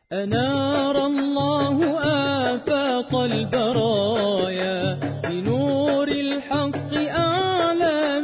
أنار الله آفاق البرايا بنور الحق أعلام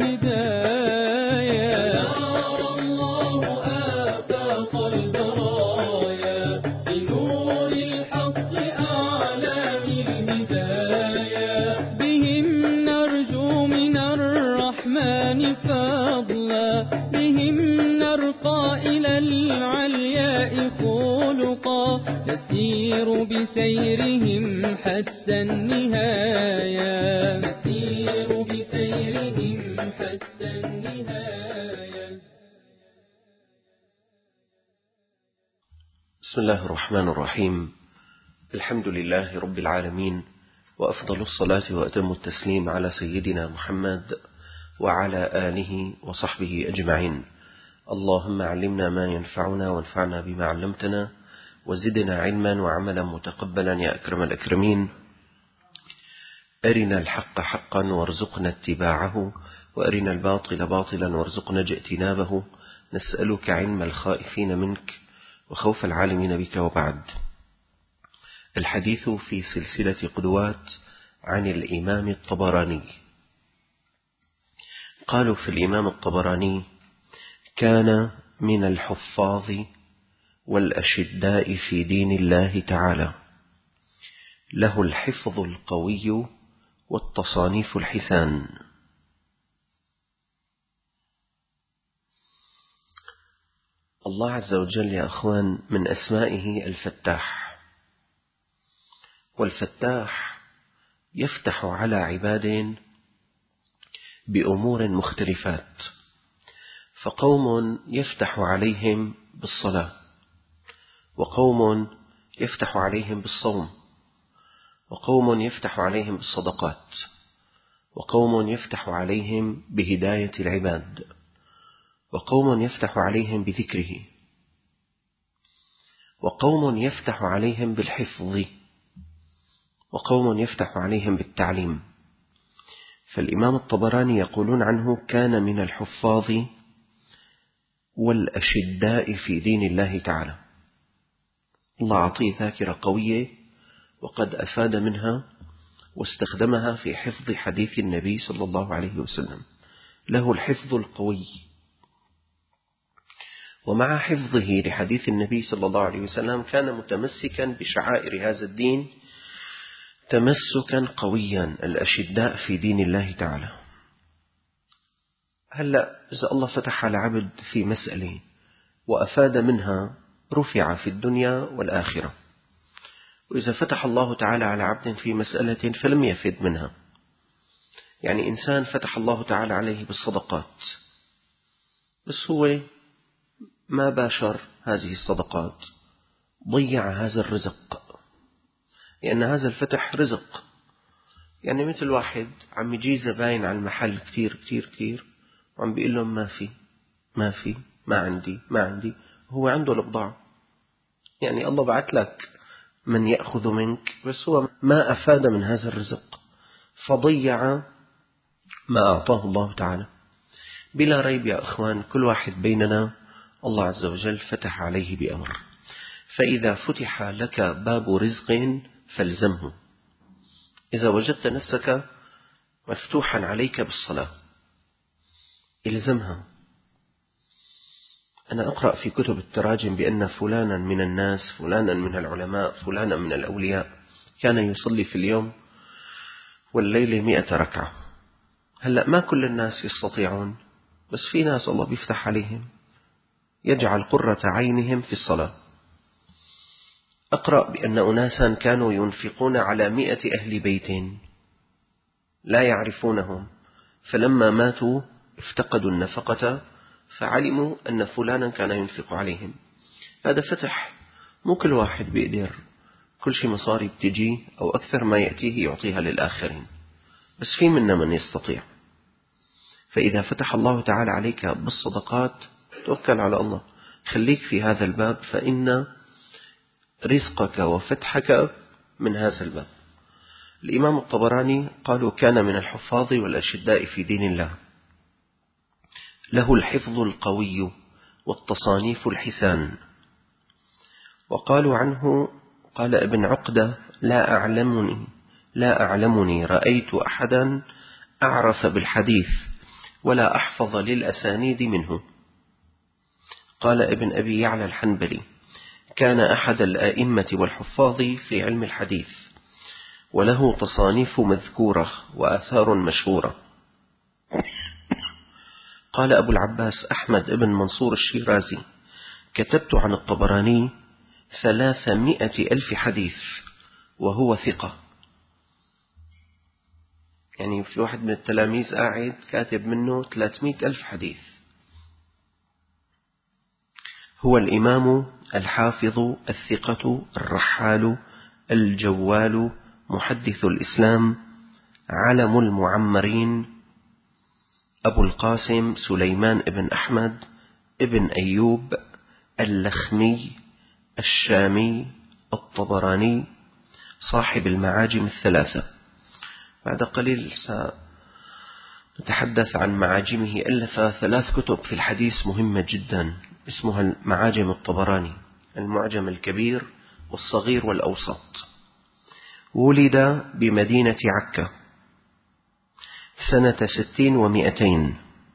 الهدايا. أنار الله آفاق البرايا بنور الحق أعلام الهدايا. بهم نرجو من الرحمن فضلا، بهم نرقى إلى العلياء خلقا، نسير بسيرهم حتى النهاية، نسير بسيرهم حتى النهاية. بسم الله الرحمن الرحيم. الحمد لله رب العالمين، وأفضل الصلاة وأتم التسليم على سيدنا محمد وعلى آله وصحبه أجمعين. اللهم علمنا ما ينفعنا وانفعنا بما علمتنا، وزدنا علما وعملا متقبلا يا أكرم الأكرمين. أرنا الحق حقا وارزقنا اتباعه، وأرنا الباطل باطلا وارزقنا اجتنابه. نسألك علم الخائفين منك وخوف العالمين بك. وبعد، الحديث في سلسلة قدوات عن الإمام الطبراني. قالوا في الإمام الطبراني: كان من الحفاظ والأشداء في دين الله تعالى، له الحفظ القوي والتصانيف الحسان. الله عز وجل يا أخوان من أسمائه الفتاح، والفتاح يفتح على عباد بأمور مختلفات، فقوم يفتح عليهم بالصلاة، وقوم يفتح عليهم بالصوم، وقوم يفتح عليهم بالصدقات، وقوم يفتح عليهم بهداية العباد، وقوم يفتح عليهم بذكره، وقوم يفتح عليهم بالحفظ، وقوم يفتح عليهم بالتعليم. فالإمام الطبراني يقولون عنه: كان من الحفاظ والأشداء في دين الله تعالى. الله أعطيه ذاكرة قوية، وقد أفاد منها واستخدمها في حفظ حديث النبي صلى الله عليه وسلم. له الحفظ القوي، ومع حفظه لحديث النبي صلى الله عليه وسلم كان متمسكا بشعائر هذا الدين تمسكا قويا. الأشداء في دين الله تعالى. هلأ إذا الله فتح على عبد في مسألة وأفاد منها، رفع في الدنيا والآخرة. وإذا فتح الله تعالى على عبد في مسألة فلم يفد منها، يعني إنسان فتح الله تعالى عليه بالصدقات، بس هو ما باشر هذه الصدقات، ضيع هذا الرزق، لأن هذا الفتح رزق. يعني مثل واحد عم يجي زباين على المحل كثير كثير كثير، وعم بيقول لهم ما عندي، هو عنده البضاعة. يعني الله بعت لك من يأخذ منك، بس هو ما أفاد من هذا الرزق، فضيع ما أعطاه الله تعالى. بلا ريب يا أخوان، كل واحد بيننا الله عز وجل فتح عليه بأمر، فإذا فتح لك باب رزق فالزمه. إذا وجدت نفسك مفتوحا عليك بالصلاة، إلزمها. أنا أقرأ في كتب التراجم بأن فلانا من الناس، فلانا من العلماء، فلانا من الأولياء كان يصلي في اليوم والليل 100 ركعة. هلأ ما كل الناس يستطيعون، بس في ناس الله بيفتح عليهم، يجعل قرة عينهم في الصلاة. أقرأ بأن أناسا كانوا ينفقون على 100 أهل بيت لا يعرفونهم، فلما ماتوا افتقدوا النفقة، فعلموا أن فلانا كان ينفق عليهم. هذا فتح. مو كل واحد بيقدر كل شيء مصاري بتجي أو أكثر ما يأتيه يعطيها للآخرين، بس في منا من يستطيع. فإذا فتح الله تعالى عليك بالصدقات، توكل على الله، خليك في هذا الباب، فإن رزقك وفتحك من هذا الباب. الإمام الطبراني قالوا: كان من الحفاظ والأشداء في دين الله، له الحفظ القوي والتصانيف الحسان. وقالوا عنه قال ابن عقدة لا أعلمني رأيت أحدا أعرف بالحديث ولا أحفظ للأسانيد منه. قال ابن أبي يعلى الحنبلي كان أحد الآئمة والحفاظ في علم الحديث، وله تصانيف مذكورة وآثار مشهورة. قال أبو العباس أحمد بن منصور الشيرازي كتبت عن الطبراني 300,000 حديث وهو ثقة. يعني في واحد من التلاميذ قاعد كاتب منه 300,000 حديث. هو الإمام الحافظ الثقة الرحال الجوال محدث الإسلام علم المعمرين أبو القاسم سليمان بن أحمد ابن أيوب اللخمي الشامي الطبراني صاحب المعاجم الثلاثة. بعد قليل سنتحدث عن معاجمه. ألف 3 كتب في الحديث مهمة جدا اسمها معاجم الطبراني، المعجم الكبير والصغير والأوسط. ولد بمدينة عكا سنة 60 و200.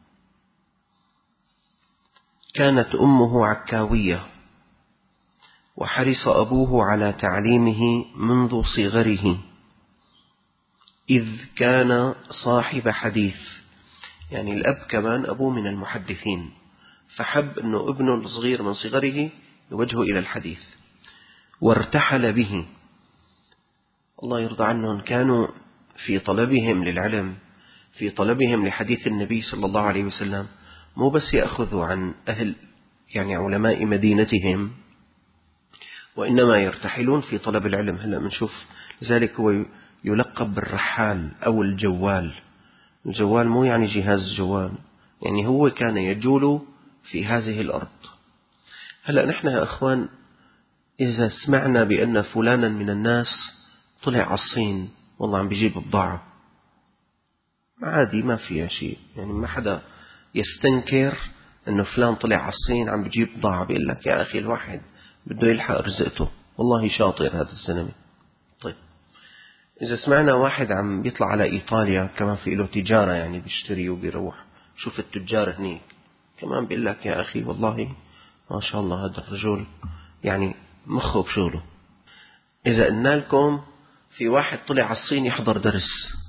كانت أمه عكاوية، وحرص أبوه على تعليمه منذ صغره، إذ كان صاحب حديث. يعني الأب كمان أبوه من المحدثين، فحب أنه ابنه الصغير من صغره يوجهه إلى الحديث وارتحل به. الله يرضى عنهم، كانوا في طلبهم للعلم، في طلبهم لحديث النبي صلى الله عليه وسلم، مو بس يأخذوا عن أهل يعني علماء مدينتهم، وإنما يرتحلون في طلب العلم. هلأ بنشوف لذلك هو يلقب بالرحال أو الجوال. الجوال مو يعني جهاز جوال، يعني هو كان يجول في هذه الأرض. هلأ نحن يا أخوان إذا سمعنا بأن فلانا من الناس طلع على الصين والله عم بيجيب بضاعة، عادي ما فيها شيء، يعني ما حدا يستنكر أنه فلان طلع على الصين عم بيجيب بضاعة. بيقول لك يا أخي الواحد بده يلحق رزقته، والله شاطر هذا الزلمة. طيب إذا سمعنا واحد عم بيطلع على إيطاليا كمان في له تجارة، يعني بيشتري وبيروح، شوف التجار هنيك كمان بيقول لك يا أخي والله ما شاء الله هذا الرجل يعني مخه بشغله. إذا قلنا لكم في واحد طلع على الصين يحضر درس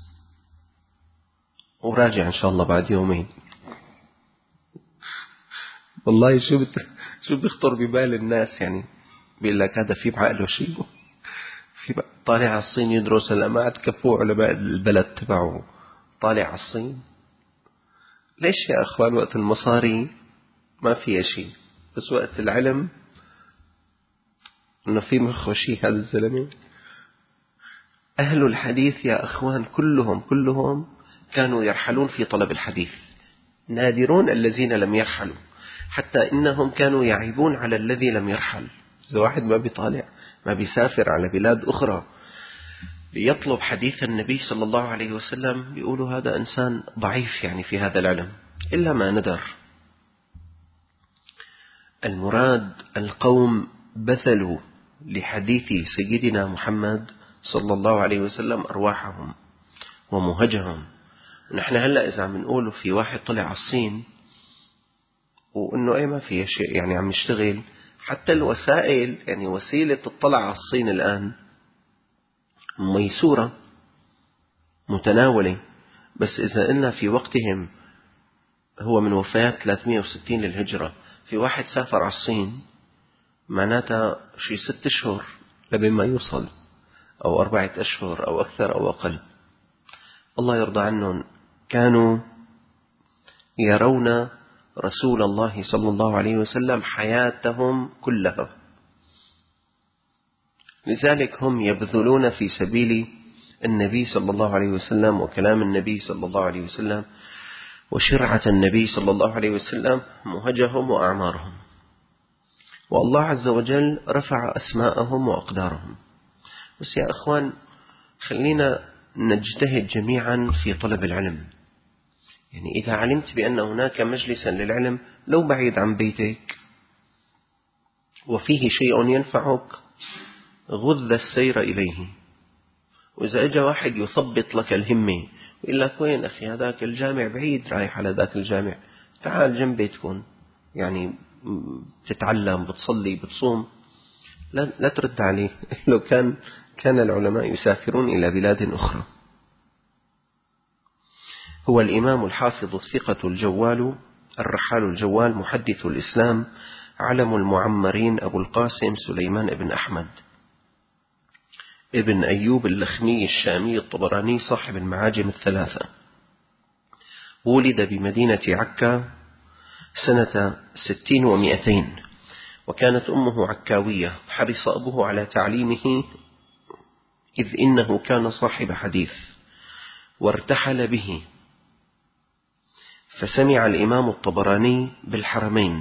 وراجع إن شاء الله بعد يومين، والله شو بيخطر ببال الناس؟ يعني بيقول لك هذا في بعقله شيء، في طالع على الصين يدرس. هلا ما تكفوا علماء البلد تبعه طالع على الصين. ليش يا أخوان؟ وقت المصاري ما فيها شيء، بس وقت العلم إنه في مخه شيء هذا الزلمة. أهل الحديث يا أخوان كلهم كانوا يرحلون في طلب الحديث، نادرون الذين لم يرحلوا، حتى إنهم كانوا يعيبون على الذي لم يرحل. إذا واحد ما بيطالع ما بيسافر على بلاد أخرى بيطلب حديث النبي صلى الله عليه وسلم، بيقولوا هذا إنسان ضعيف يعني في هذا العلم، إلا ما ندر. المراد القوم بذلوا لحديث سيدنا محمد صلى الله عليه وسلم أرواحهم ومهجهم. نحن هلأ إذا عم نقول في واحد طلع على الصين وإنه أي ما فيه شيء، يعني عم يشتغل، حتى الوسائل يعني وسيلة الطلع على الصين الآن ميسورة متناولة. بس إذا قلنا في وقتهم هو من وفاة 360 للهجرة، في واحد سافر على الصين معناتها شي 6 أشهر لبين ما يوصل، أو 4 أشهر أو أكثر أو أقل. الله يرضى عنهم، كانوا يرون رسول الله صلى الله عليه وسلم حياتهم كلها، لذلك هم يبذلون في سبيل النبي صلى الله عليه وسلم وكلام النبي صلى الله عليه وسلم وشرعة النبي صلى الله عليه وسلم مهجهم وأعمارهم. والله عز وجل رفع أسماءهم وأقدارهم. بس يا أخوان خلينا نجتهد جميعا في طلب العلم. يعني إذا علمت بأن هناك مجلسا للعلم لو بعيد عن بيتك وفيه شيء ينفعك غذ السير إليه. وإذا أجى واحد يثبط لك الهمة ويقول لك وين أخي هذاك الجامع بعيد رايح على ذاك الجامع، تعال جنبي تكون يعني تتعلم بتصلي بتصوم، لا ترد عليه. لو كان العلماء يسافرون إلى بلاد أخرى. هو الإمام الحافظ الثقة الجوال الرحال الجوال محدث الإسلام علم المعمرين أبو القاسم سليمان بن أحمد ابن أيوب اللخمي الشامي الطبراني صاحب المعاجم الثلاثة. ولد بمدينة عكا سنة 60 و200، وكانت أمه عكاوية، حرص أبوه على تعليمه إذ إنه كان صاحب حديث، وارتحل به. فسمع الإمام الطبراني بالحرمين.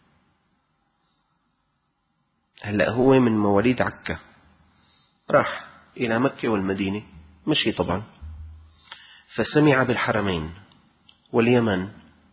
هلأ هو من مواليد عكا، راح إلى مكة والمدينة، مشي طبعا، فسمع بالحرمين واليمن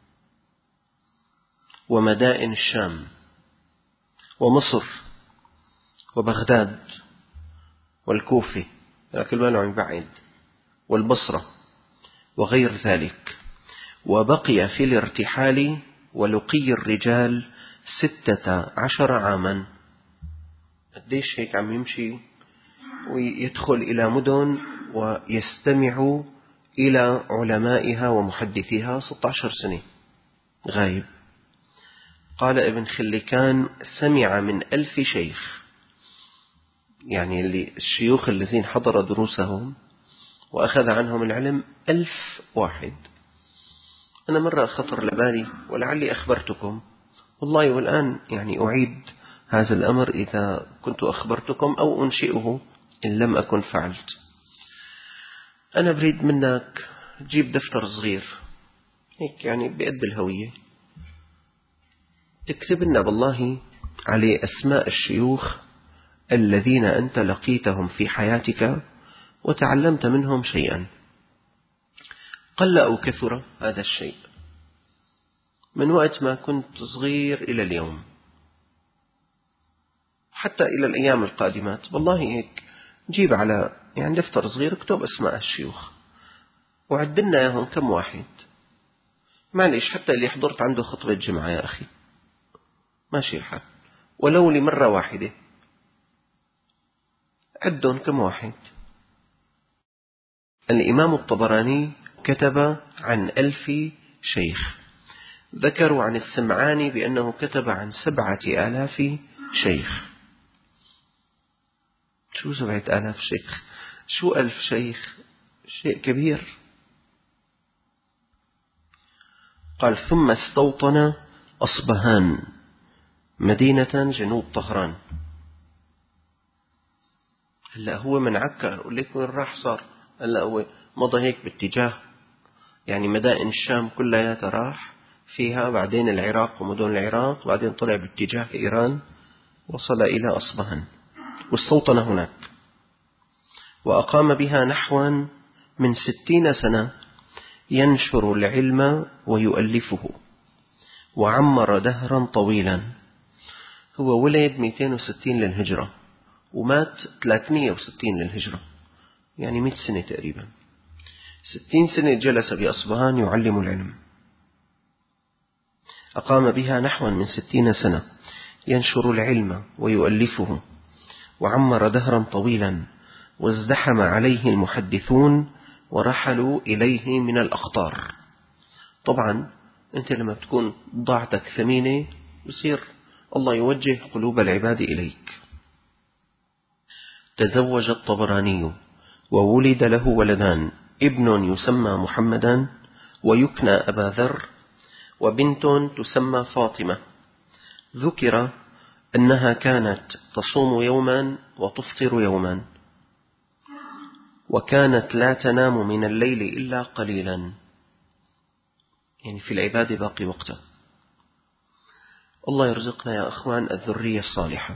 ومدائن الشام ومصر وبغداد والكوفة، كل ما عم بعيد، والبصرة وغير ذلك. وبقي في الارتحال ولقي الرجال 16 عاما. قديش هيك عم يمشي ويدخل إلى مدن ويستمع إلى علمائها ومحدثيها 16 سنة غايب. قال ابن خلكان سمع من 1000 شيخ، يعني الشيوخ الذين حضر دروسهم وأخذ عنهم العلم 1000 واحد. أنا مرة خطر لبالي ولعلي أخبرتكم والله، والآن يعني أعيد هذا الأمر إذا كنت أخبرتكم أو أنشئه إن لم أكن فعلت. أنا بريد منك تجيب دفتر صغير هيك يعني بقد الهوية، تكتب لنا بالله عليه أسماء الشيوخ الذين أنت لقيتهم في حياتك وتعلمت منهم شيئا، قل أو كثر هذا الشيء، من وقت ما كنت صغير إلى اليوم حتى إلى الأيام القادمات. والله هيك جيب على يعني دفتر صغير اكتب أسماء الشيوخ وعدلنا ياهم كم واحد، معليش حتى اللي حضرت عنده خطبة جمعة يا أخي ماشي الحال، ولو لمرة واحدة عدهم كم واحد. الإمام الطبراني كتب عن 1000 شيخ، ذكروا عن السمعاني بأنه كتب عن 7000 شيخ. شو 7000 شيخ؟ شو 1000 شيخ؟ شيء كبير. قال ثم استوطن أصبهان مدينة جنوب طهران. هلأ هو من عكا، أقول لك وين راح صار؟ هلأ هو مضى هيك باتجاه يعني مدائن الشام كلها راح فيها، بعدين العراق ومدن العراق، بعدين طلع باتجاه إيران، وصل إلى أصبهان واستوطن هناك، وأقام بها نحوا من 60 سنة ينشر العلم ويؤلفه، وعمر دهرا طويلا. هو ولد 260 للهجرة ومات 360 للهجرة، يعني 100 سنة تقريبا. 60 سنة جلس بأصبهان يعلم العلم. أقام بها نحوا من 60 سنة ينشر العلم ويؤلفه، وعمر دهرا طويلا، وازدحم عليه المحدثون ورحلوا إليه من الأقطار. طبعا أنت لما تكون ضاعتك ثمينة يصير الله يوجه قلوب العباد إليك. تزوج الطبراني وولد له ولدان، ابن يسمى محمدا ويكنى أبا ذر، وبنت تسمى فاطمة. ذكر أنها كانت تصوم يوما وتفطر يوما، وكانت لا تنام من الليل إلا قليلا، يعني في العبادة باقي وقتها. الله يرزقنا يا أخوان الذرية الصالحة.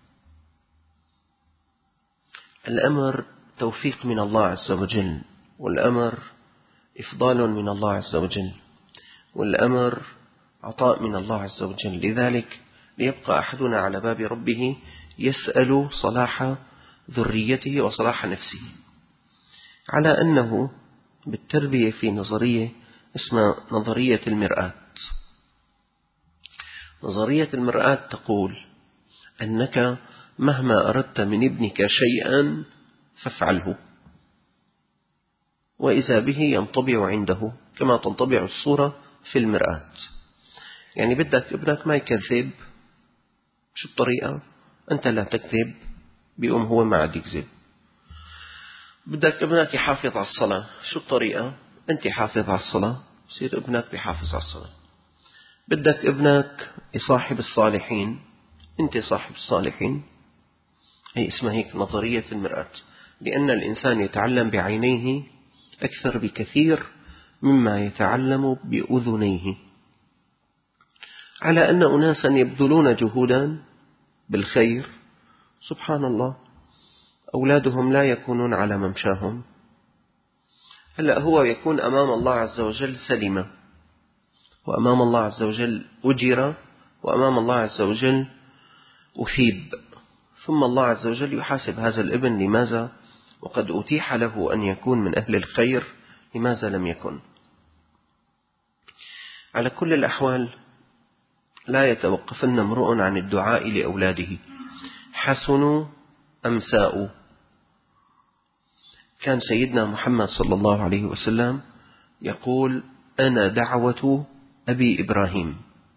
الأمر توفيق من الله عز وجل، والأمر إفضال من الله عز وجل، والأمر عطاء من الله عز وجل. لذلك ليبقى أحدنا على باب ربه يسأل صلاح ذريته وصلاح نفسه، على أنه بالتربية في نظرية اسمها نظرية المرآة. نظرية المرآة تقول أنك مهما أردت من ابنك شيئا فافعله، وإذا به ينطبع عنده كما تنطبع الصورة في المرآة. يعني بدك ابنك ما يكذب، شو الطريقة؟ أنت لا تكذب، بيقوم هو ما عاد يكذب. بدك ابنك يحافظ على الصلاة، شو الطريقة؟ أنت حافظ على الصلاة، يصير ابنك بيحافظ على الصلاة. بدك ابنك يصاحب الصالحين، أنت صاحب الصالحين. هي اسمها هيك نظرية المرآة، لأن الإنسان يتعلم بعينيه أكثر بكثير مما يتعلم بأذنيه. على أن أناسا يبذلون جهودا بالخير، سبحان الله، أولادهم لا يكونون على ممشاهم. هلأ هو يكون أمام الله عز وجل سلمة، وأمام الله عز وجل أجر، وأمام الله عز وجل أثيب، ثم الله عز وجل يحاسب هذا الابن لماذا وقد أتيح له أن يكون من أهل الخير لماذا لم يكن. على كل الأحوال لا يتوقفن امرؤ عن الدعاء لأولاده حسنوا أم ساءوا. كان سيدنا محمد صلى الله عليه وسلم يقول أنا دعوة أبي إبراهيم.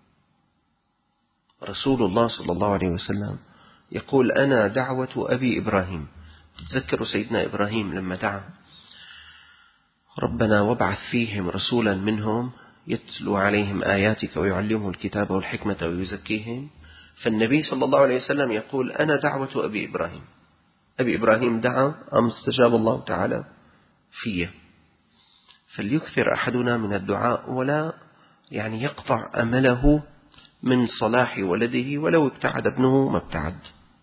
رسول الله صلى الله عليه وسلم يقول أنا دعوة أبي إبراهيم. تذكروا سيدنا إبراهيم لما دعا ربنا وابعث فيهم رسولا منهم يتلو عليهم آياتك ويعلمهم الكتاب والحكمة ويزكيهم. فالنبي صلى الله عليه وسلم يقول أنا دعوة أبي إبراهيم. أبي إبراهيم دعا أم استجاب الله تعالى فيه. فليكثر أحدنا من الدعاء ولا يقطع أمله من صلاح ولده ولو ابتعد ابنه ما ابتعد.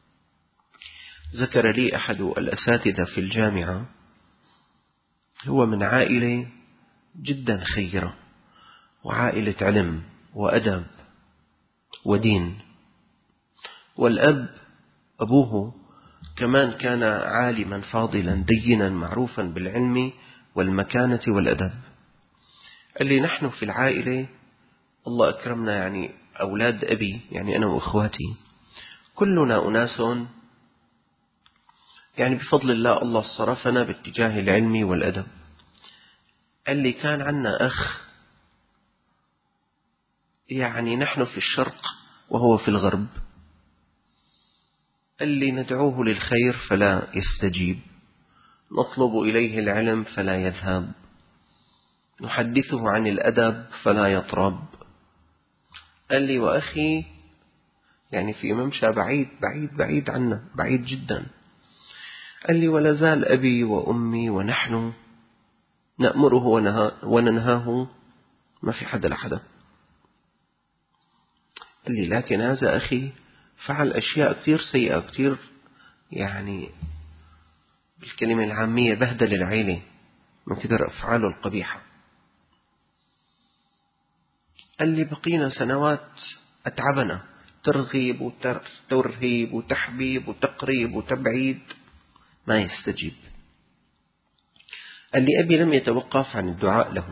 ذكر لي أحد الأساتذة في الجامعة، هو من عائلة جدا خيرة وعائلة علم وأدب ودين، والأب أبوه كمان كان عالما فاضلا دينا معروفا بالعلم والمكانة والأدب. قال لي نحن في العائلة الله أكرمنا أولاد أبي أنا وإخواتي كلنا أناس بفضل الله صرفنا باتجاه العلم والأدب. قال لي كان عنا أخ نحن في الشرق وهو في الغرب. قال لي ندعوه للخير فلا يستجيب، نطلب إليه العلم فلا يذهب، نحدثه عن الأدب فلا يطرب. قال لي وأخي في ممشى بعيد بعيد بعيد عنا، بعيد جدا. قال لي ولا زال أبي وأمي ونحن نأمره وننهاه، ما في حدا لحدا. قال لي لكن هذا أخي فعل أشياء كثير سيئة، كثير بالكلمة العامية بهدل العيلة من كثر أفعاله القبيحة. قال لي بقينا سنوات أتعبنا، ترغيب وترهيب وتحبيب وتقريب وتبعيد، ما يستجيب. قال لي أبي لم يتوقف عن الدعاء له.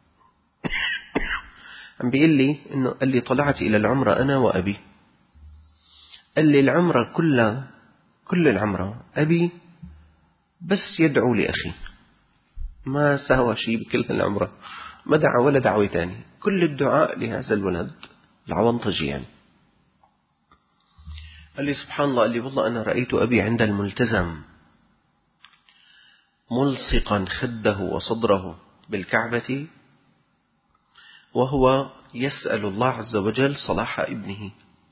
عم بيقول لي قال لي طلعت إلى العمرة أنا وأبي. قال لي العمرة كل العمرة أبي بس يدعو لأخي، ما سوى شيء بكل العمرة، ما دعا ولا دعوة تاني، كل الدعاء لهذا الولد العوانطجي. قال لي سبحان الله، قال لي والله أنا رأيت أبي عند الملتزم ملصقا خده وصدره بالكعبة وهو يسأل الله عز وجل صلاح ابنه،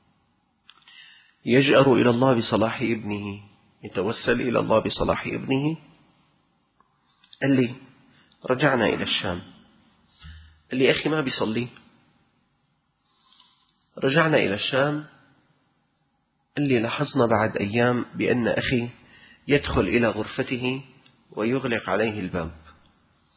يجأر إلى الله بصلاح ابنه، يتوسل إلى الله بصلاح ابنه. قال لي رجعنا إلى الشام. قال لي أخي ما بيصلي. رجعنا إلى الشام. قال لي لاحظنا بعد أيام بأن أخي يدخل إلى غرفته ويغلق عليه الباب،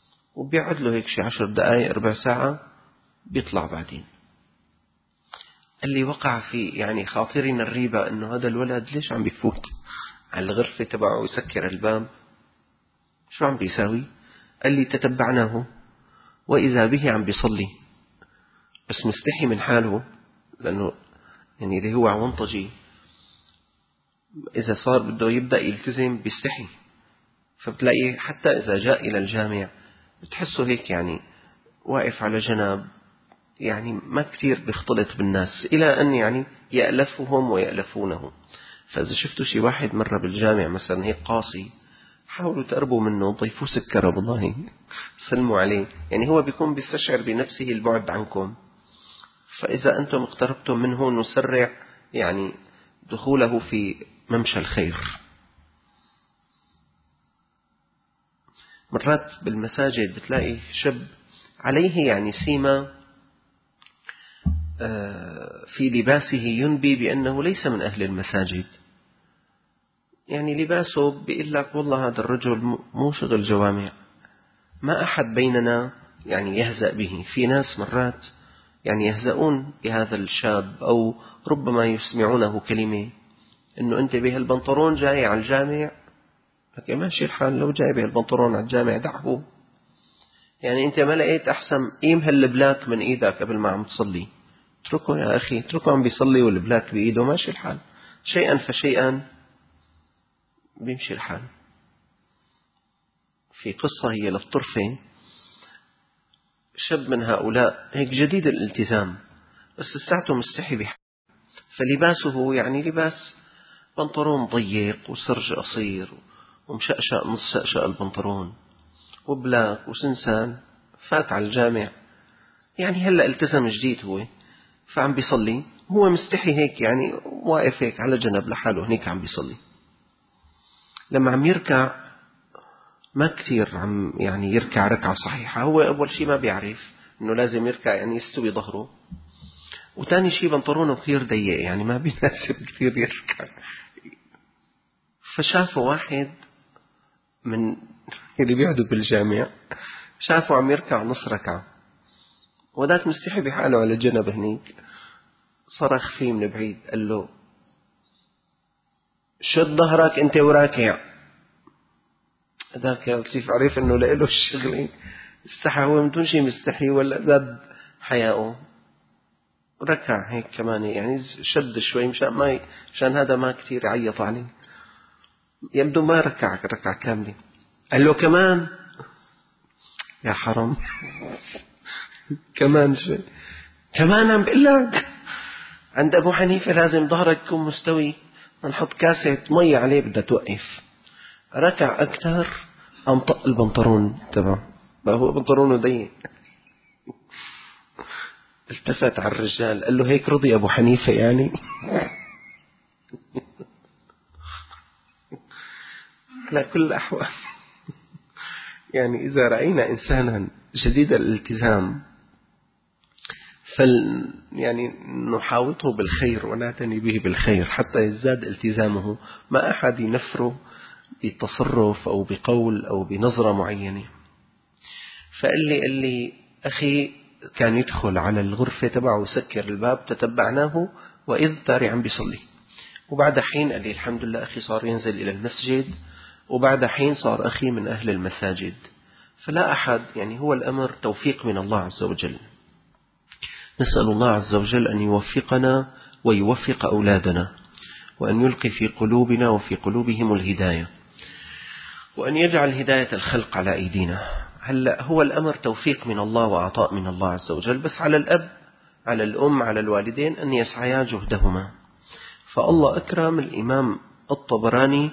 وبيقعد له هيك شي 10 دقائق ربع ساعة، بيطلع بعدين. اللي وقع في يعني خاطرنا الريبة أنه هذا الولد ليش عم بيفوت على الغرفة تبعه ويسكر الباب، شو عم بيساوي؟ قال لي تتبعناه وإذا به عم بيصلي بس مستحي من حاله، لأنه يعني اللي هو عنطجي إذا صار بده يبدأ يلتزم بيستحي، فبتلاقيه حتى إذا جاء إلى الجامع بتحسه هيك يعني واقف على جنب، يعني ما كتير بيختلط بالناس إلى أن يعني يألفهم ويألفونه. فإذا شفتوا شي واحد مرة بالجامع مثلا هيك قاسي، حاولوا تقربوا منه، ضيفوه سكر والله، سلموا عليه، يعني هو بيكون بيستشعر بنفسه البعد عنكم. فإذا أنتم اقتربتم منه نسرع يعني دخوله في ممشى الخير. مرات بالمساجد بتلاقي شاب عليه يعني سيما في لباسه ينبي بأنه ليس من أهل المساجد، يعني لباسه بيقول لك والله هذا الرجل مو شغل جوامع، ما أحد بيننا يعني يهزأ به. في ناس مرات يعني يهزؤون بهذا الشاب أو ربما يسمعونه كلمة إنه أنت بهالبنطلون جاي على الجامع، لكن ماشي الحال، لو جاي بهالبنطلون على الجامع دعه، يعني أنت ما لقيت أحسن قيم هالبلاك من إيدك قبل ما عم تصلي، اتركه يا أخي، اتركه عم بيصلي والبلاك بإيده، ماشي الحال، شيئا فشيئا بيمشي الحال. في قصة هي للطرفة، شاب من هؤلاء هيك جديد الالتزام بس لساته مستحي بحاله، فلباسه يعني لباس بنطلون ضيق وسرج قصير ومشقشق نص شقشق البنطلون وبلاك وسنسان، فات على الجامع، يعني هلأ التزم جديد هو، فعم بيصلي هو مستحي هيك، يعني واقف هيك على جنب لحاله هنيك عم بيصلي. لما عم يركع ما كتير عم يعني يركع ركعة صحيحة، هو أول شيء ما بيعرف إنه لازم يركع يعني يستوي ظهره، وتاني شيء بنطلونه كثير ضيق يعني ما بيناسب كثير يركع. فشافه واحد من اللي بيقعدوا بالجامع، شافه عم يركع نص ركعة وذاك مستحي بحاله على جنب هنيك، صرخ فيه من بعيد قال له شد ظهرك انت وراكع. ذاك لطيف عرف انه لإله الشغلة، استحى هو من دون شيء مستحي ولا زاد حياؤه، ركع هيك كمان يعني شد شوي مشان هذا ما كتير يعيط عليه، يبدو ما ركع ركعة كاملة. قال له كمان يا حرام كمان شيء، كمان عم بقول لك عند أبو حنيفة لازم ظهرك يكون مستوي، نحط كاسة مية عليه بدها توقف. ركع أكثر قام طق البنطلون تبعه، هو بنطلونه ضيق. التفت على الرجال قال له هيك رضي أبو حنيفة يعني؟ لا كل الأحوال يعني إذا رأينا إنسانا جديد الالتزام يعني نحاوطه بالخير ونعتني به بالخير حتى يزداد التزامه، ما أحد ينفره بتصرف أو بقول أو بنظرة معينة. قال لي أخي كان يدخل على الغرفة تبعه ويسكر الباب، تتبعناه وإذ تاري عم بيصلي، وبعد حين قال لي الحمد لله أخي صار ينزل إلى المسجد، وبعد حين صار أخي من أهل المساجد. فلا أحد يعني، هو الأمر توفيق من الله عز وجل. نسأل الله عز وجل أن يوفقنا ويوفق أولادنا، وأن يلقي في قلوبنا وفي قلوبهم الهداية، وأن يجعل هداية الخلق على أيدينا. هلأ هو الأمر توفيق من الله وعطاء من الله عز وجل، بس على الأب على الأم على الوالدين أن يسعيا جهدهما. فالله أكرم الإمام الطبراني،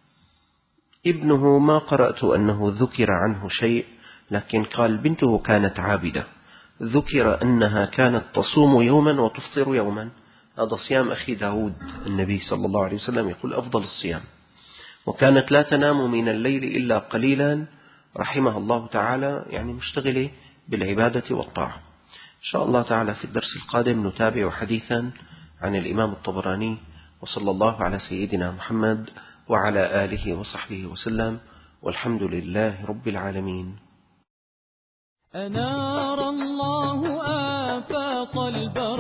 ابنه ما قرأت أنه ذكر عنه شيء، لكن قال بنته كانت عابدة، ذكر أنها كانت تصوم يوما وتفطر يوما. هذا صيام أخي داود، النبي صلى الله عليه وسلم يقول أفضل الصيام. وكانت لا تنام من الليل إلا قليلا، رحمها الله تعالى، يعني مشتغلة بالعبادة والطاعة. إن شاء الله تعالى في الدرس القادم نتابع حديثا عن الإمام الطبراني، وصلى الله على سيدنا محمد وعلى آله وصحبه وسلم، والحمد لله رب العالمين. أنار الله آفاق البر